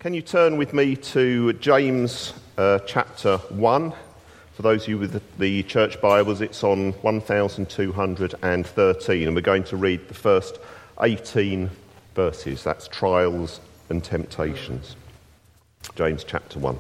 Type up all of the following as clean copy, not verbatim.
Can you turn with me to James chapter 1? For those of you with the church Bibles, it's on 1213, and we're going to read the first 18 verses. That's trials and temptations. James chapter 1.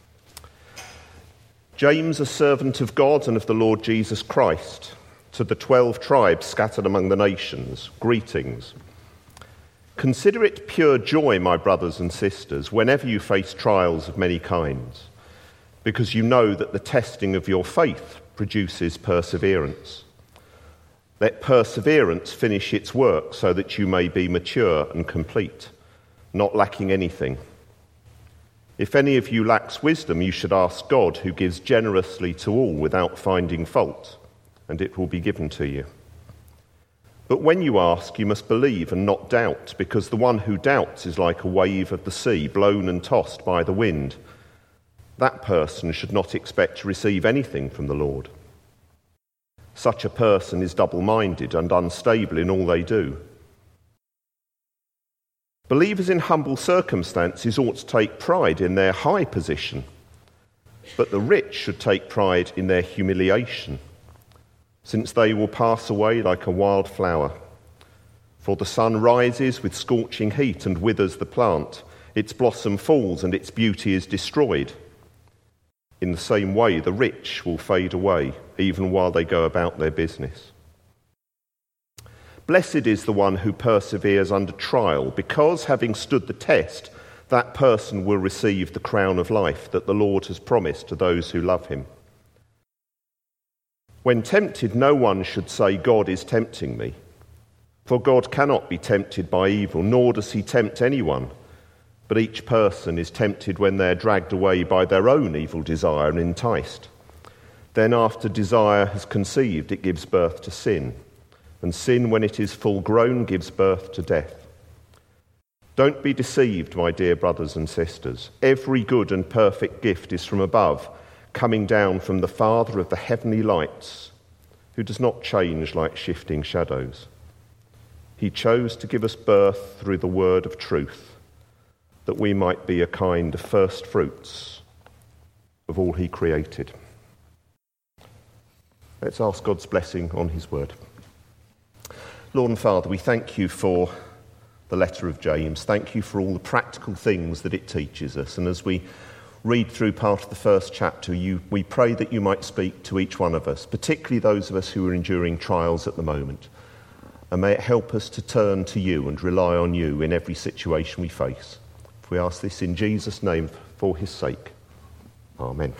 James, a servant of God and of the Lord Jesus Christ, to the 12 tribes scattered among the nations, greetings. Consider it pure joy, my brothers and sisters, whenever you face trials of many kinds, because you know that the testing of your faith produces perseverance. Let perseverance finish its work so that you may be mature and complete, not lacking anything. If any of you lacks wisdom, you should ask God, who gives generously to all without finding fault, and it will be given to you. But when you ask, you must believe and not doubt, because the one who doubts is like a wave of the sea, blown and tossed by the wind. That person should not expect to receive anything from the Lord. Such a person is double-minded and unstable in all they do. Believers in humble circumstances ought to take pride in their high position, but the rich should take pride in their humiliation, since they will pass away like a wild flower. For the sun rises with scorching heat and withers the plant. Its blossom falls and its beauty is destroyed. In the same way, the rich will fade away, even while they go about their business. Blessed is the one who perseveres under trial, because, having stood the test, that person will receive the crown of life that the Lord has promised to those who love him. When tempted, no one should say, God is tempting me. For God cannot be tempted by evil, nor does he tempt anyone. But each person is tempted when they're dragged away by their own evil desire and enticed. Then after desire has conceived, it gives birth to sin. And sin, when it is full grown, gives birth to death. Don't be deceived, my dear brothers and sisters. Every good and perfect gift is from above, coming down from the Father of the heavenly lights, who does not change like shifting shadows. He chose to give us birth through the word of truth, that we might be a kind of first fruits of all he created. Let's ask God's blessing on his word. Lord and Father, we thank you for the letter of James. Thank you for all the practical things that it teaches us. And as we read through part of the first chapter, we pray that you might speak to each one of us, particularly those of us who are enduring trials at the moment. And may it help us to turn to you and rely on you in every situation we face. We ask this in Jesus' name for his sake. Amen.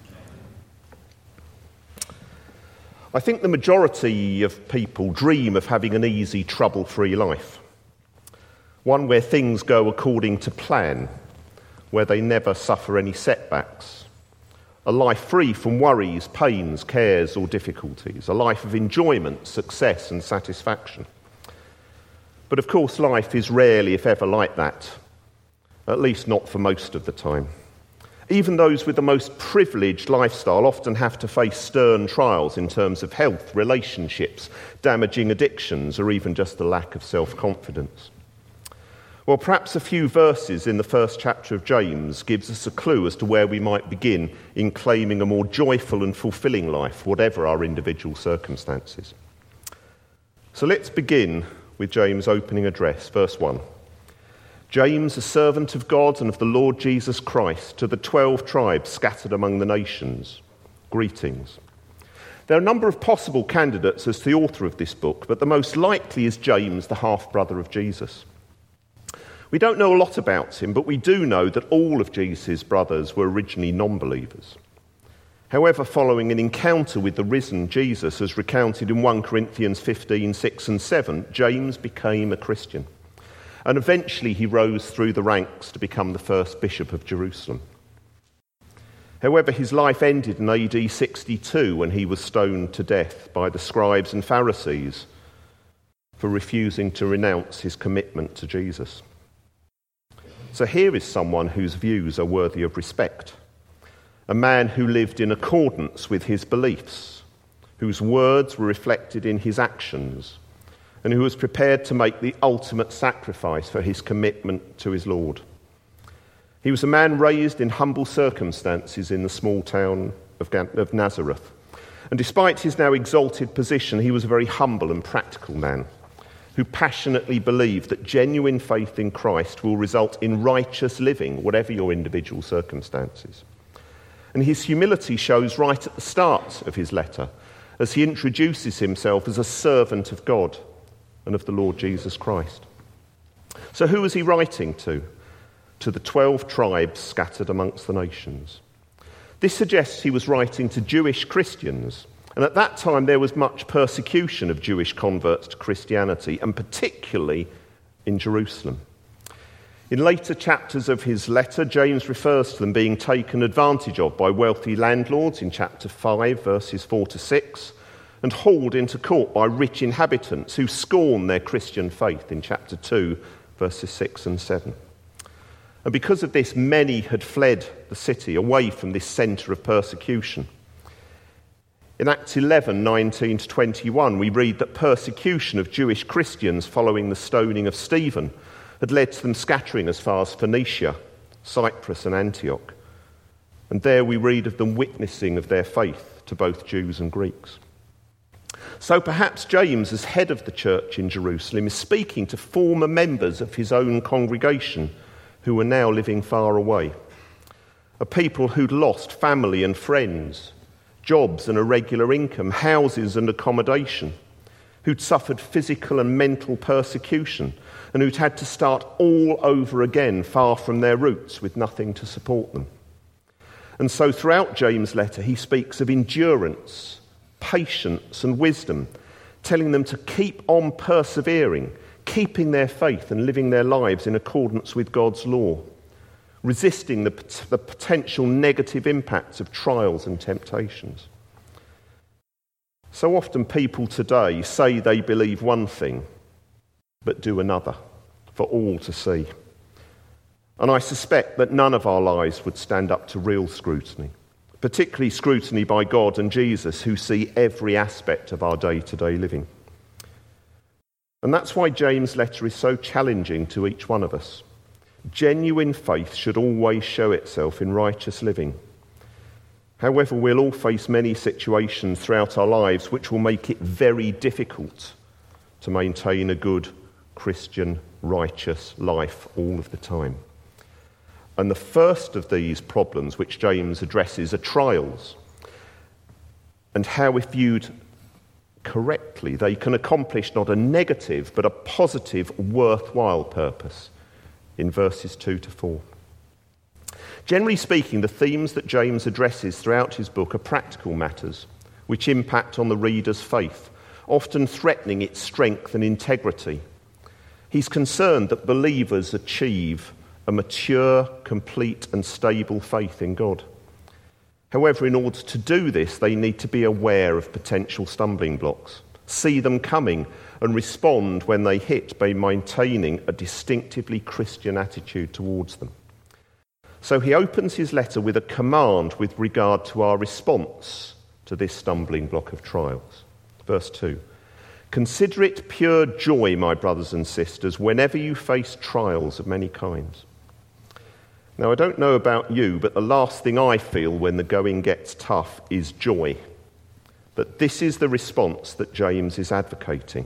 I think the majority of people dream of having an easy, trouble-free life. One where things go according to plan, where they never suffer any setbacks. A life free from worries, pains, cares or difficulties. A life of enjoyment, success and satisfaction. But of course life is rarely, if ever, like that. At least not for most of the time. Even those with the most privileged lifestyle often have to face stern trials in terms of health, relationships, damaging addictions, or even just the lack of self-confidence. Well, perhaps a few verses in the first chapter of James gives us a clue as to where we might begin in claiming a more joyful and fulfilling life, whatever our individual circumstances. So let's begin with James' opening address, verse 1. James, a servant of God and of the Lord Jesus Christ, to the 12 tribes scattered among the nations, greetings. There are a number of possible candidates as the author of this book, but the most likely is James, the half-brother of Jesus. We don't know a lot about him, but we do know that all of Jesus' brothers were originally non-believers. However, following an encounter with the risen Jesus, as recounted in 1 Corinthians 15, 6 and 7, James became a Christian. And eventually he rose through the ranks to become the first bishop of Jerusalem. However, his life ended in AD 62 when he was stoned to death by the scribes and Pharisees for refusing to renounce his commitment to Jesus. So here is someone whose views are worthy of respect. A man who lived in accordance with his beliefs, whose words were reflected in his actions, and who was prepared to make the ultimate sacrifice for his commitment to his Lord. He was a man raised in humble circumstances in the small town of Nazareth. And despite his now exalted position, he was a very humble and practical man who passionately believed that genuine faith in Christ will result in righteous living, whatever your individual circumstances. And his humility shows right at the start of his letter, as he introduces himself as a servant of God and of the Lord Jesus Christ. So who was he writing to? To the 12 tribes scattered amongst the nations. This suggests he was writing to Jewish Christians, and at that time there was much persecution of Jewish converts to Christianity, and particularly in Jerusalem. In later chapters of his letter, James refers to them being taken advantage of by wealthy landlords in chapter 5, verses 4 to 6, and hauled into court by rich inhabitants who scorn their Christian faith in chapter 2, verses 6 and 7. And because of this, many had fled the city away from this centre of persecution. In Acts 11, 19 to 21, we read that persecution of Jewish Christians following the stoning of Stephen had led to them scattering as far as Phoenicia, Cyprus and Antioch. And there we read of them witnessing of their faith to both Jews and Greeks. So perhaps James, as head of the church in Jerusalem, is speaking to former members of his own congregation who were now living far away, a people who'd lost family and friends, jobs and a regular income, houses and accommodation, who'd suffered physical and mental persecution, and who'd had to start all over again far from their roots with nothing to support them. And so throughout James' letter he speaks of endurance, patience and wisdom, telling them to keep on persevering, keeping their faith and living their lives in accordance with God's law, resisting the potential negative impacts of trials and temptations. So often people today say they believe one thing, but do another, for all to see. And I suspect that none of our lives would stand up to real scrutiny, particularly scrutiny by God and Jesus, who see every aspect of our day-to-day living. And that's why James' letter is so challenging to each one of us. Genuine faith should always show itself in righteous living. However, we'll all face many situations throughout our lives which will make it very difficult to maintain a good Christian, righteous life all of the time. And the first of these problems which James addresses are trials, and how, if viewed correctly, they can accomplish not a negative but a positive, worthwhile purpose in verses 2 to 4. Generally speaking, the themes that James addresses throughout his book are practical matters which impact on the reader's faith, often threatening its strength and integrity. He's concerned that believers achieve a mature, complete and stable faith in God. However, in order to do this, they need to be aware of potential stumbling blocks, see them coming, and respond when they hit by maintaining a distinctively Christian attitude towards them. So he opens his letter with a command with regard to our response to this stumbling block of trials. Verse 2, "Consider it pure joy, my brothers and sisters, whenever you face trials of many kinds." Now, I don't know about you, but the last thing I feel when the going gets tough is joy. But this is the response that James is advocating.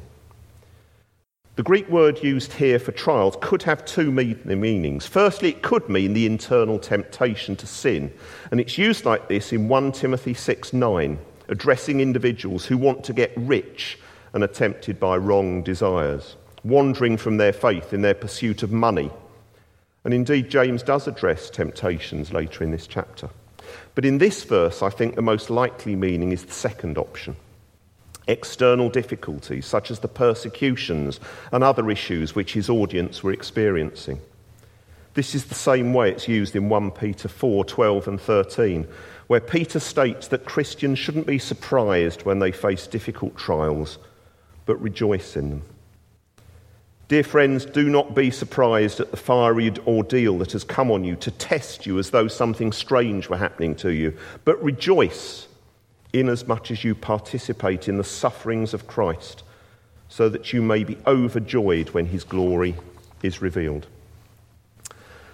The Greek word used here for trials could have two meanings. Firstly, it could mean the internal temptation to sin, and it's used like this in 1 Timothy 6:9, addressing individuals who want to get rich and are tempted by wrong desires, wandering from their faith in their pursuit of money. And indeed, James does address temptations later in this chapter. But in this verse, I think the most likely meaning is the second option. External difficulties, such as the persecutions and other issues which his audience were experiencing. This is the same way it's used in 1 Peter 4:12 and 13, where Peter states that Christians shouldn't be surprised when they face difficult trials, but rejoice in them. Dear friends, do not be surprised at the fiery ordeal that has come on you to test you as though something strange were happening to you, but rejoice inasmuch as you participate in the sufferings of Christ, so that you may be overjoyed when his glory is revealed.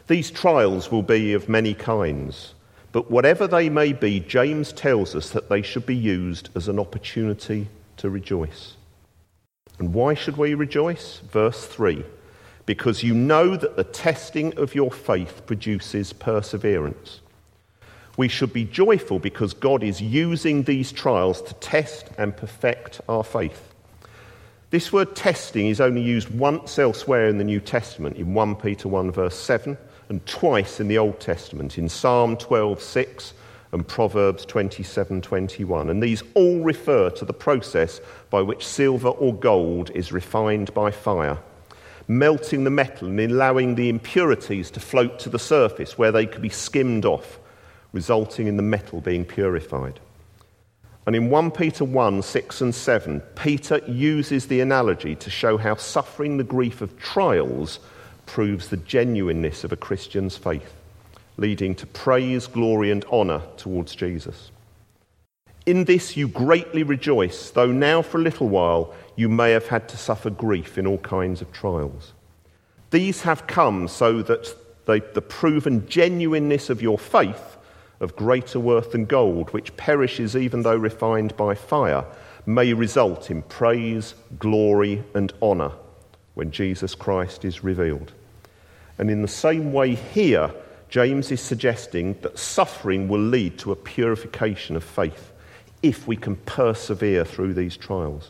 These trials will be of many kinds, but whatever they may be, James tells us that they should be used as an opportunity to rejoice. And why should we rejoice? Verse 3, because you know that the testing of your faith produces perseverance. We should be joyful because God is using these trials to test and perfect our faith. This word testing is only used once elsewhere in the New Testament, in 1 Peter 1 verse 7, and twice in the Old Testament, in Psalm 12:6 and Proverbs 27:21. And these all refer to the process by which silver or gold is refined by fire, melting the metal and allowing the impurities to float to the surface where they could be skimmed off, resulting in the metal being purified. And in 1 Peter 1:6 and 7, Peter uses the analogy to show how suffering the grief of trials proves the genuineness of a Christian's faith, leading to praise, glory and honour towards Jesus. In this you greatly rejoice, though now for a little while you may have had to suffer grief in all kinds of trials. These have come so that the proven genuineness of your faith, of greater worth than gold, which perishes even though refined by fire, may result in praise, glory and honour when Jesus Christ is revealed. And in the same way here, James is suggesting that suffering will lead to a purification of faith if we can persevere through these trials.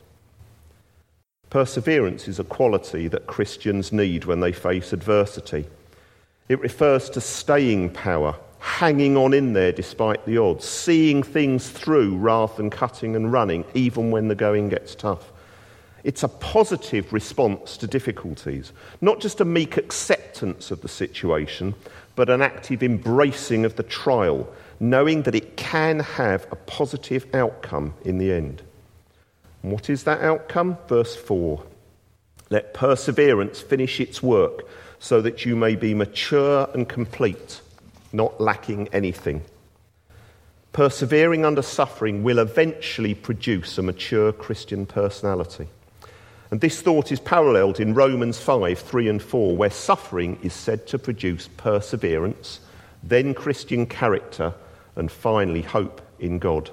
Perseverance is a quality that Christians need when they face adversity. It refers to staying power, hanging on in there despite the odds, seeing things through rather than cutting and running, even when the going gets tough. It's a positive response to difficulties, not just a meek acceptance of the situation, but an active embracing of the trial, knowing that it can have a positive outcome in the end. And what is that outcome? Verse 4. Let perseverance finish its work, so that you may be mature and complete, not lacking anything. Persevering under suffering will eventually produce a mature Christian personality. And this thought is paralleled in Romans 5:3 and 4, where suffering is said to produce perseverance, then Christian character, and finally hope in God.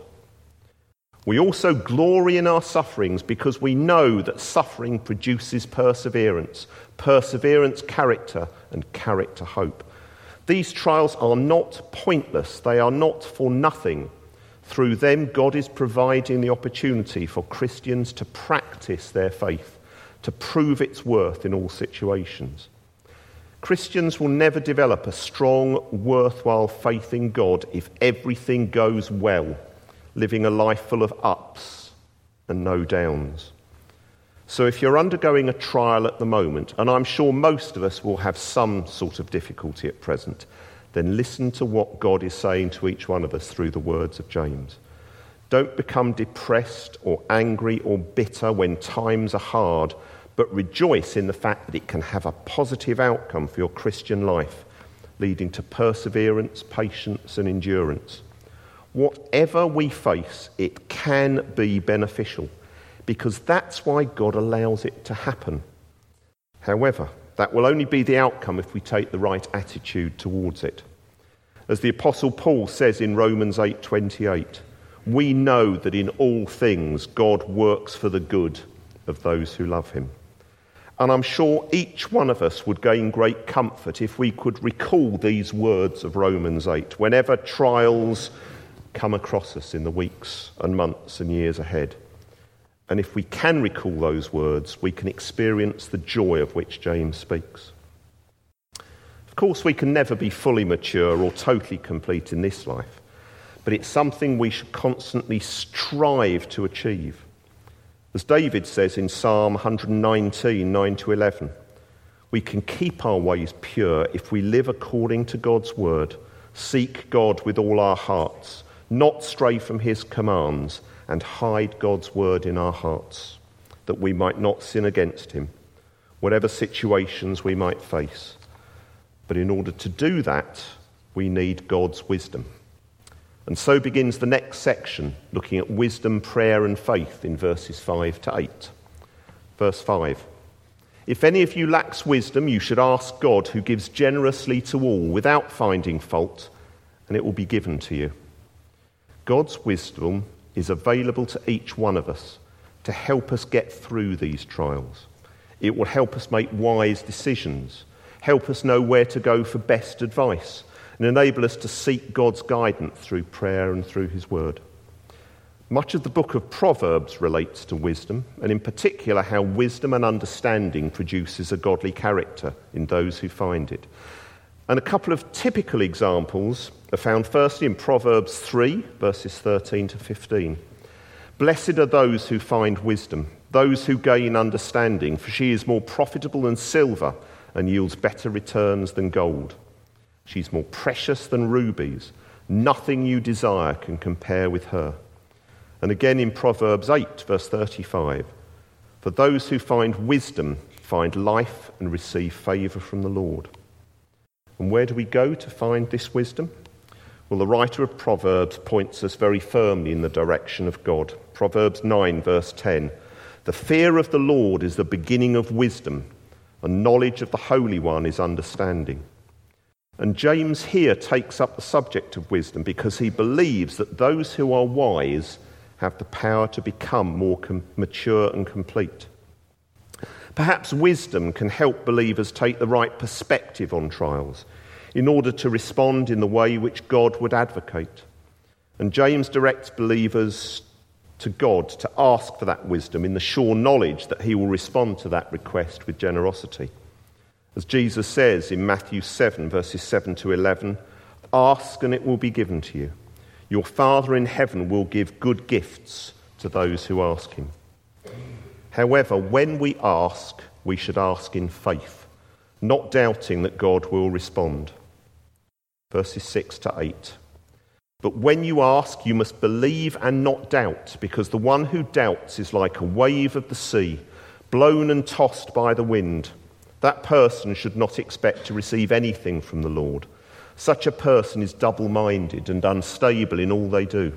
We also glory in our sufferings because we know that suffering produces perseverance, perseverance character, and character hope. These trials are not pointless, they are not for nothing. Through them, God is providing the opportunity for Christians to practice their faith, to prove its worth in all situations. Christians will never develop a strong, worthwhile faith in God if everything goes well, living a life full of ups and no downs. So if you're undergoing a trial at the moment, and I'm sure most of us will have some sort of difficulty at present, then listen to what God is saying to each one of us through the words of James. Don't become depressed or angry or bitter when times are hard, but rejoice in the fact that it can have a positive outcome for your Christian life, leading to perseverance, patience and endurance. Whatever we face, it can be beneficial, because that's why God allows it to happen. However, that will only be the outcome if we take the right attitude towards it. As the Apostle Paul says in Romans 8:28, we know that in all things God works for the good of those who love him. And I'm sure each one of us would gain great comfort if we could recall these words of Romans 8 whenever trials come across us in the weeks and months and years ahead. And if we can recall those words, we can experience the joy of which James speaks. Of course, we can never be fully mature or totally complete in this life, but it's something we should constantly strive to achieve. As David says in Psalm 119, 9-11, we can keep our ways pure if we live according to God's word, seek God with all our hearts, not stray from his commands, and hide God's word in our hearts, that we might not sin against him, whatever situations we might face. But in order to do that, we need God's wisdom. And so begins the next section, looking at wisdom, prayer and faith in verses 5-8. Verse 5. If any of you lacks wisdom, you should ask God, who gives generously to all without finding fault, and it will be given to you. God's wisdom is available to each one of us to help us get through these trials. It will help us make wise decisions, help us know where to go for best advice, and enable us to seek God's guidance through prayer and through his word. Much of the book of Proverbs relates to wisdom, and in particular how wisdom and understanding produces a godly character in those who find it. And a couple of typical examples are found firstly in Proverbs 3, verses 13 to 15. Blessed are those who find wisdom, those who gain understanding, for she is more profitable than silver and yields better returns than gold. She's more precious than rubies. Nothing you desire can compare with her. And again in Proverbs 8, verse 35, for those who find wisdom find life and receive favour from the Lord. And where do we go to find this wisdom? Well, the writer of Proverbs points us very firmly in the direction of God. Proverbs 9, verse 10, the fear of the Lord is the beginning of wisdom, and knowledge of the Holy One is understanding. And James here takes up the subject of wisdom because he believes that those who are wise have the power to become more mature and complete. Perhaps wisdom can help believers take the right perspective on trials in order to respond in the way which God would advocate. And James directs believers to God to ask for that wisdom in the sure knowledge that he will respond to that request with generosity. As Jesus says in Matthew 7, verses 7 to 11, ask and it will be given to you. Your Father in heaven will give good gifts to those who ask him. However, when we ask, we should ask in faith, not doubting that God will respond. Verses 6 to 8. But when you ask, you must believe and not doubt, because the one who doubts is like a wave of the sea, blown and tossed by the wind. That person should not expect to receive anything from the Lord. Such a person is double-minded and unstable in all they do.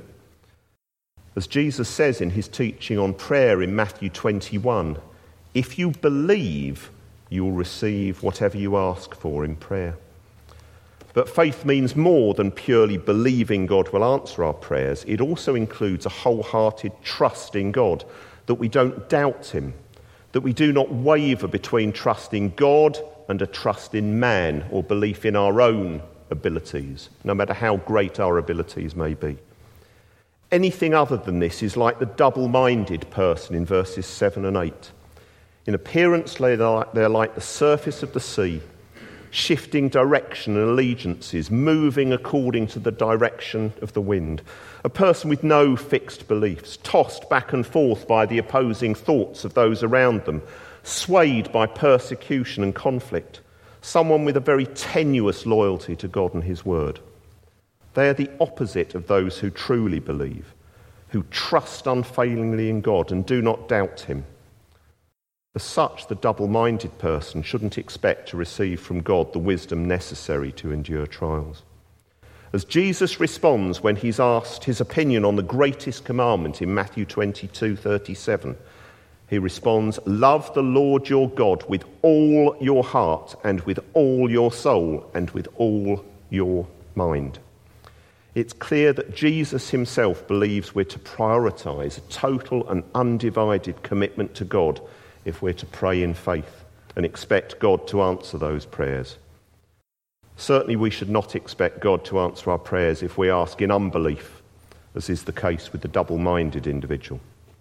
As Jesus says in his teaching on prayer in Matthew 21, if you believe, you will receive whatever you ask for in prayer. But faith means more than purely believing God will answer our prayers. It also includes a wholehearted trust in God, that we don't doubt him, that we do not waver between trust in God and a trust in man or belief in our own abilities, no matter how great our abilities may be. Anything other than this is like the double-minded person in verses 7 and 8. In appearance, they're like the surface of the sea, shifting direction and allegiances, moving according to the direction of the wind. A person with no fixed beliefs, tossed back and forth by the opposing thoughts of those around them, swayed by persecution and conflict. Someone with a very tenuous loyalty to God and his word. They are the opposite of those who truly believe, who trust unfailingly in God and do not doubt him. As such, the double-minded person shouldn't expect to receive from God the wisdom necessary to endure trials. As Jesus responds when he's asked his opinion on the greatest commandment in Matthew 22:37, he responds, love the Lord your God with all your heart and with all your soul and with all your mind. It's clear that Jesus himself believes we're to prioritise a total and undivided commitment to God if we're to pray in faith and expect God to answer those prayers. Certainly we should not expect God to answer our prayers if we ask in unbelief, as is the case with the double-minded individual.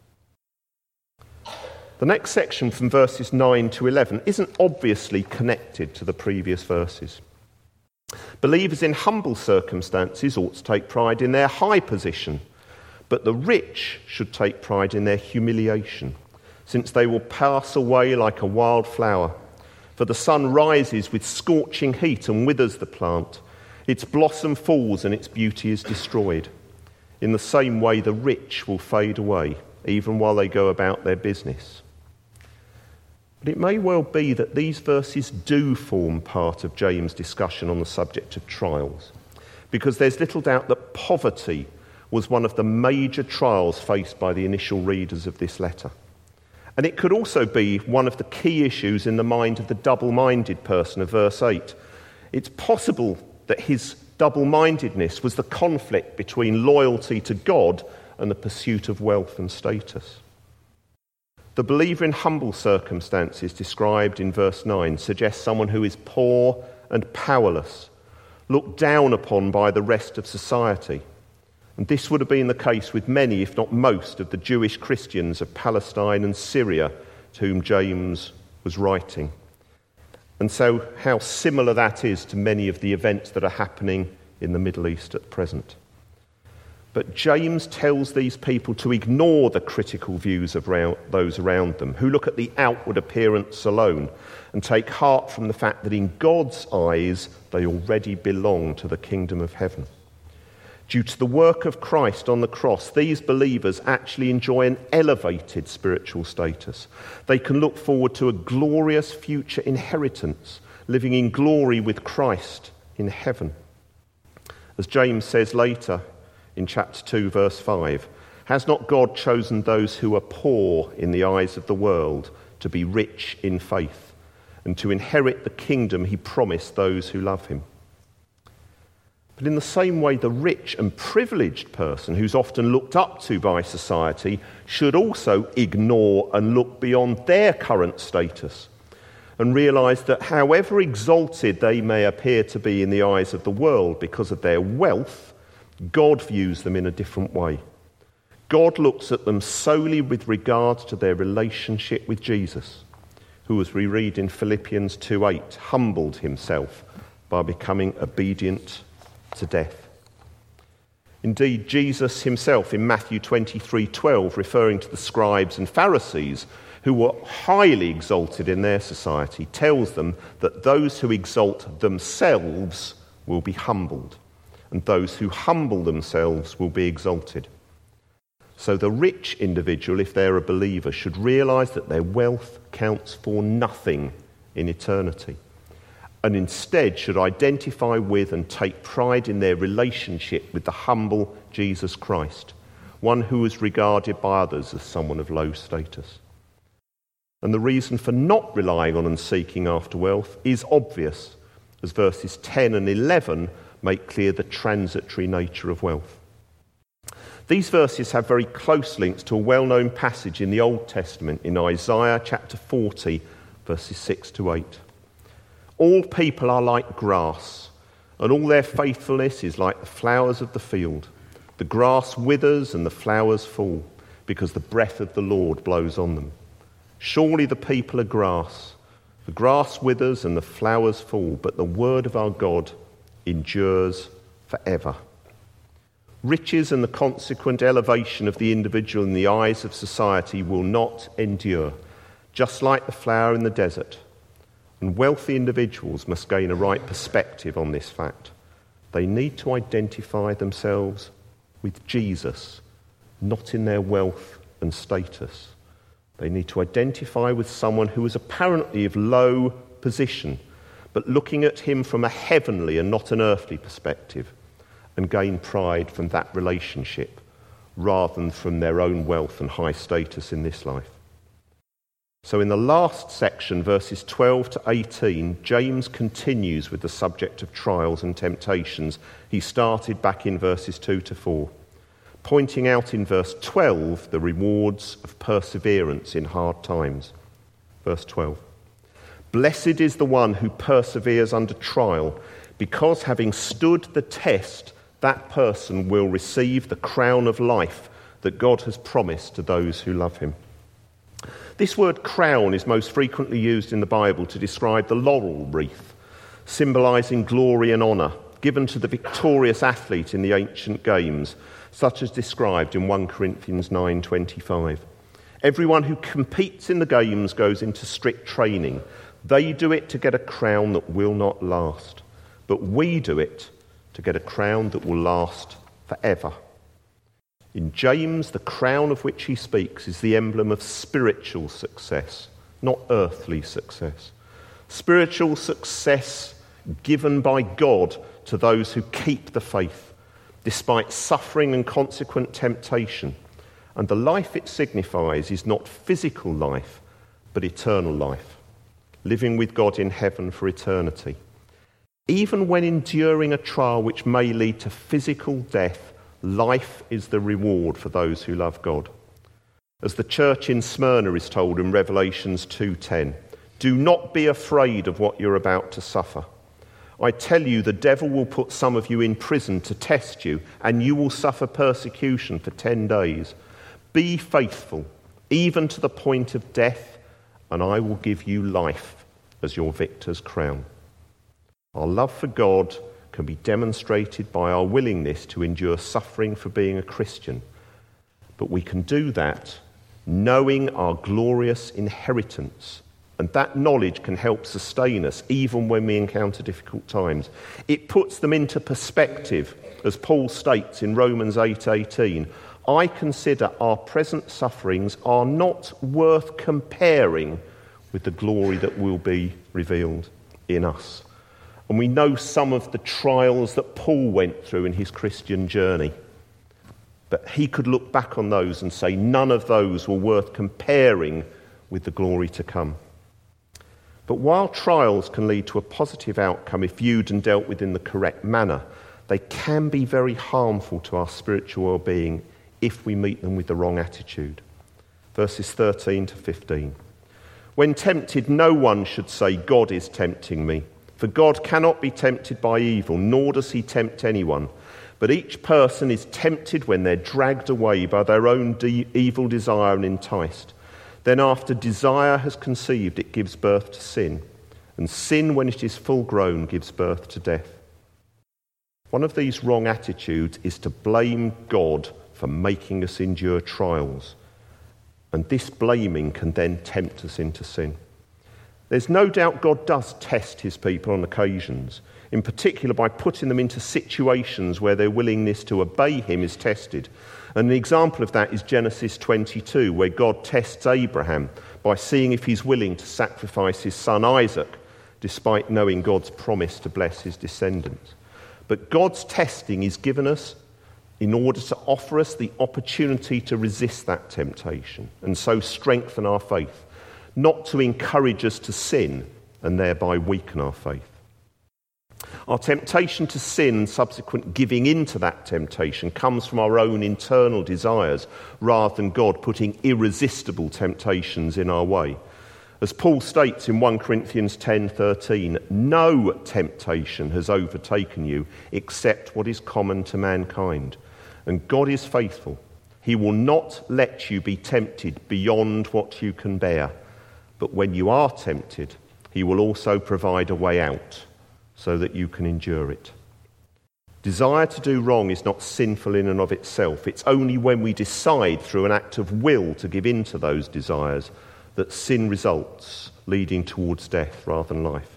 The next section from verses 9 to 11 isn't obviously connected to the previous verses. Believers in humble circumstances ought to take pride in their high position, but the rich should take pride in their humiliation, since they will pass away like a wild flower. For the sun rises with scorching heat and withers the plant. Its blossom falls and its beauty is destroyed. In the same way, the rich will fade away, even while they go about their business. But it may well be that these verses do form part of James' discussion on the subject of trials, because there's little doubt that poverty was one of the major trials faced by the initial readers of this letter. And it could also be one of the key issues in the mind of the double-minded person of verse 8. It's possible that his double-mindedness was the conflict between loyalty to God and the pursuit of wealth and status. The believer in humble circumstances described in verse 9 suggests someone who is poor and powerless, looked down upon by the rest of society. And this would have been the case with many, if not most, of the Jewish Christians of Palestine and Syria to whom James was writing. And so how similar that is to many of the events that are happening in the Middle East at present. But James tells these people to ignore the critical views of those around them, who look at the outward appearance alone, and take heart from the fact that in God's eyes they already belong to the kingdom of heaven. Due to the work of Christ on the cross, these believers actually enjoy an elevated spiritual status. They can look forward to a glorious future inheritance, living in glory with Christ in heaven. As James says later in chapter 2, verse 5, has not God chosen those who are poor in the eyes of the world to be rich in faith and to inherit the kingdom he promised those who love him? But in the same way, the rich and privileged person who's often looked up to by society should also ignore and look beyond their current status and realise that however exalted they may appear to be in the eyes of the world because of their wealth, God views them in a different way. God looks at them solely with regard to their relationship with Jesus, who, as we read in Philippians 2:8, humbled himself by becoming obedient to death. Indeed, Jesus himself in Matthew 23:12, referring to the scribes and Pharisees who were highly exalted in their society, tells them that those who exalt themselves will be humbled, and those who humble themselves will be exalted. So the rich individual, if they're a believer, should realise that their wealth counts for nothing in eternity, and instead should identify with and take pride in their relationship with the humble Jesus Christ, one who is regarded by others as someone of low status. And the reason for not relying on and seeking after wealth is obvious, as verses 10 and 11 make clear the transitory nature of wealth. These verses have very close links to a well-known passage in the Old Testament in Isaiah chapter 40, verses 6 to 8. All people are like grass, and all their faithfulness is like the flowers of the field. The grass withers and the flowers fall, because the breath of the Lord blows on them. Surely the people are grass. The grass withers and the flowers fall, but the word of our God endures forever. Riches and the consequent elevation of the individual in the eyes of society will not endure, just like the flower in the desert. And wealthy individuals must gain a right perspective on this fact. They need to identify themselves with Jesus, not in their wealth and status. They need to identify with someone who is apparently of low position, but looking at him from a heavenly and not an earthly perspective, and gain pride from that relationship rather than from their own wealth and high status in this life. So in the last section, verses 12 to 18, James continues with the subject of trials and temptations he started back in verses 2 to 4, pointing out in verse 12 the rewards of perseverance in hard times. Verse 12, "Blessed is the one who perseveres under trial, because having stood the test, that person will receive the crown of life that God has promised to those who love him." This word crown is most frequently used in the Bible to describe the laurel wreath, symbolising glory and honour given to the victorious athlete in the ancient games, such as described in 1 Corinthians 9:25. Everyone who competes in the games goes into strict training. They do it to get a crown that will not last, but we do it to get a crown that will last forever. In James, the crown of which he speaks is the emblem of spiritual success, not earthly success. Spiritual success given by God to those who keep the faith, despite suffering and consequent temptation, And the life it signifies is not physical life, but eternal life, living with God in heaven for eternity. Even when enduring a trial which may lead to physical death, life is the reward for those who love God. As the church in Smyrna is told in Revelations 2:10, do not be afraid of what you're about to suffer. I tell you, the devil will put some of you in prison to test you, and you will suffer persecution for 10 days. Be faithful, even to the point of death, and I will give you life as your victor's crown. Our love for God can be demonstrated by our willingness to endure suffering for being a Christian. But we can do that knowing our glorious inheritance, and that knowledge can help sustain us even when we encounter difficult times. It puts them into perspective, as Paul states in Romans 8:18. I consider our present sufferings are not worth comparing with the glory that will be revealed in us. And we know some of the trials that Paul went through in his Christian journey. But he could look back on those and say none of those were worth comparing with the glory to come. But while trials can lead to a positive outcome if viewed and dealt with in the correct manner, they can be very harmful to our spiritual well-being if we meet them with the wrong attitude. Verses 13 to 15. When tempted, no one should say, God is tempting me. For God cannot be tempted by evil, nor does he tempt anyone. But each person is tempted when they're dragged away by their own evil desire and enticed. Then after desire has conceived, it gives birth to sin. And sin, when it is full grown, gives birth to death. One of these wrong attitudes is to blame God for making us endure trials. And this blaming can then tempt us into sin. There's no doubt God does test his people on occasions, in particular by putting them into situations where their willingness to obey him is tested. And an example of that is Genesis 22, where God tests Abraham by seeing if he's willing to sacrifice his son Isaac, despite knowing God's promise to bless his descendants. But God's testing is given us in order to offer us the opportunity to resist that temptation and so strengthen our faith, not to encourage us to sin and thereby weaken our faith. Our temptation to sin and subsequent giving in to that temptation comes from our own internal desires rather than God putting irresistible temptations in our way. As Paul states in 1 Corinthians 10:13, no temptation has overtaken you except what is common to mankind. And God is faithful. He will not let you be tempted beyond what you can bear. But when you are tempted, he will also provide a way out so that you can endure it. Desire to do wrong is not sinful in and of itself. It's only when we decide through an act of will to give in to those desires that sin results, leading towards death rather than life.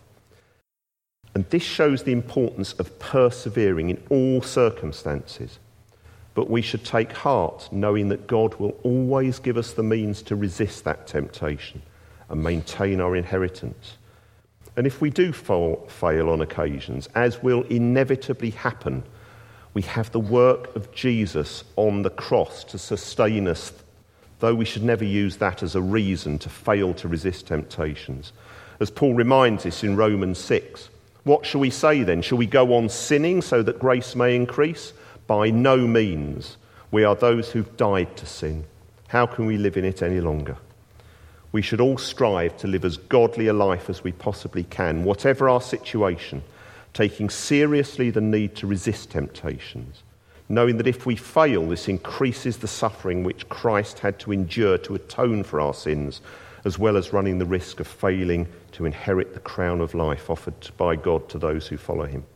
And this shows the importance of persevering in all circumstances. But we should take heart knowing that God will always give us the means to resist that temptation and maintain our inheritance. And if we do fail on occasions, as will inevitably happen, we have the work of Jesus on the cross to sustain us, though we should never use that as a reason to fail to resist temptations. As Paul reminds us in Romans 6, what shall we say then? Shall we go on sinning so that grace may increase? By no means. We are those who've died to sin. How can we live in it any longer? We should all strive to live as godly a life as we possibly can, whatever our situation, taking seriously the need to resist temptations, knowing that if we fail, this increases the suffering which Christ had to endure to atone for our sins, as well as running the risk of failing to inherit the crown of life offered by God to those who follow him.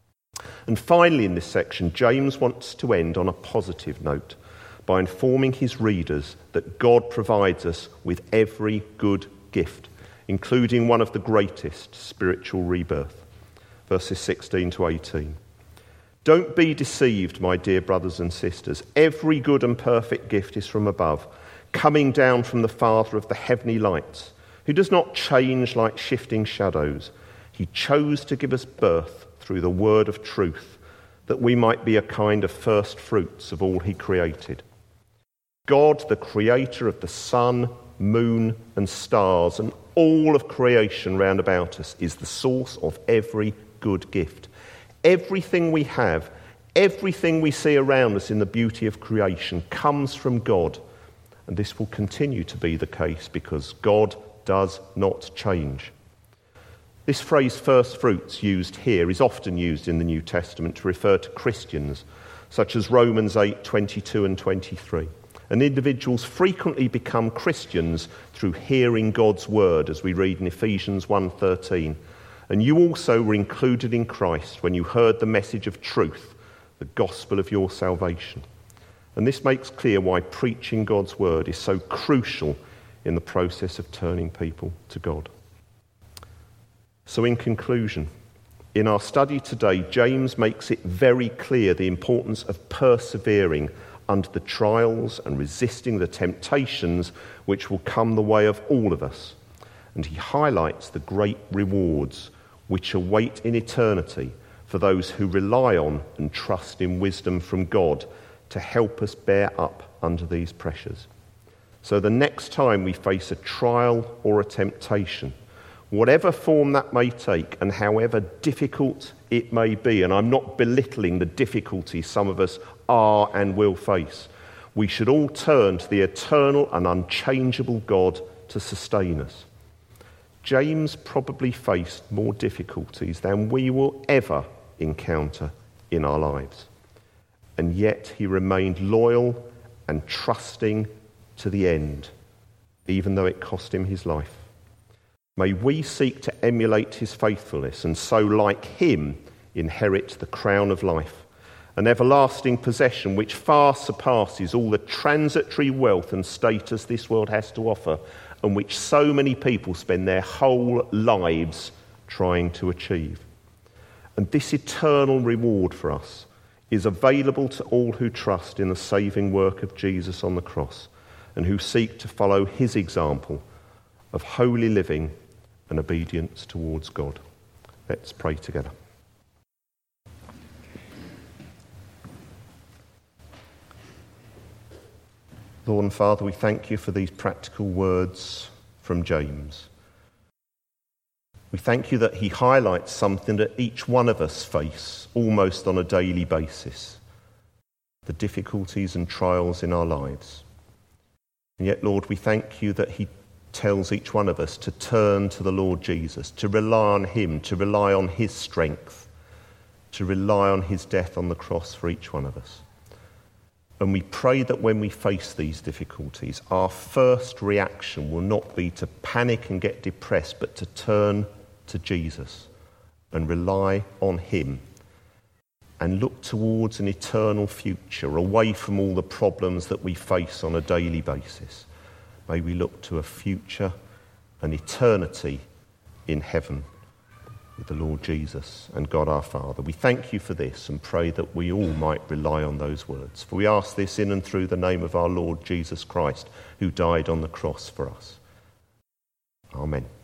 And finally, in this section, James wants to end on a positive note by informing his readers that God provides us with every good gift, including one of the greatest, spiritual rebirth. Verses 16 to 18. Don't be deceived, my dear brothers and sisters. Every good and perfect gift is from above, coming down from the Father of the heavenly lights, who does not change like shifting shadows. He chose to give us birth through the word of truth, that we might be a kind of first fruits of all he created. God, the creator of the sun, moon and stars and all of creation round about us, is the source of every good gift. Everything we have, everything we see around us in the beauty of creation comes from God. And this will continue to be the case because God does not change. This phrase, first fruits, used here is often used in the New Testament to refer to Christians, such as Romans 8:22 and 23. And individuals frequently become Christians through hearing God's word, as we read in Ephesians 1:13. And you also were included in Christ when you heard the message of truth, the gospel of your salvation. And this makes clear why preaching God's word is so crucial in the process of turning people to God. So in conclusion, in our study today, James makes it very clear the importance of persevering under the trials and resisting the temptations which will come the way of all of us. And he highlights the great rewards which await in eternity for those who rely on and trust in wisdom from God to help us bear up under these pressures. So the next time we face a trial or a temptation, whatever form that may take and however difficult it may be, and I'm not belittling the difficulties some of us are and will face, we should all turn to the eternal and unchangeable God to sustain us. James probably faced more difficulties than we will ever encounter in our lives. And yet he remained loyal and trusting to the end, even though it cost him his life. May we seek to emulate his faithfulness and so, like him, inherit the crown of life, an everlasting possession which far surpasses all the transitory wealth and status this world has to offer, and which so many people spend their whole lives trying to achieve. And this eternal reward for us is available to all who trust in the saving work of Jesus on the cross and who seek to follow his example of holy living and obedience towards God. Let's pray together. Lord and Father, we thank you for these practical words from James. We thank you that he highlights something that each one of us face almost on a daily basis, the difficulties and trials in our lives. And yet, Lord, we thank you that he tells each one of us to turn to the Lord Jesus, to rely on him, to rely on his strength, to rely on his death on the cross for each one of us. And we pray that when we face these difficulties, our first reaction will not be to panic and get depressed, but to turn to Jesus and rely on him and look towards an eternal future, away from all the problems that we face on a daily basis. May we look to a future, an eternity in heaven with the Lord Jesus and God our Father. We thank you for this and pray that we all might rely on those words. For we ask this in and through the name of our Lord Jesus Christ, who died on the cross for us. Amen.